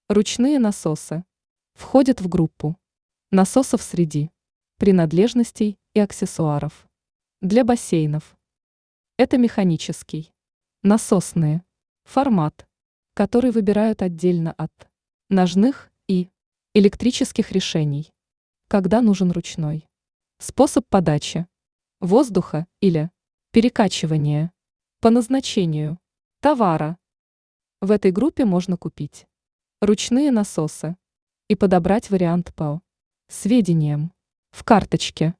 Ручные насосы входят в группу насосов среди принадлежностей и аксессуаров для бассейнов. Это механический, насосные, формат, который выбирают отдельно от ножных и электрических решений, когда нужен ручной способ подачи воздуха или перекачивания по назначению товара. В этой группе можно купить ручные насосы и подобрать вариант по сведениям в карточке.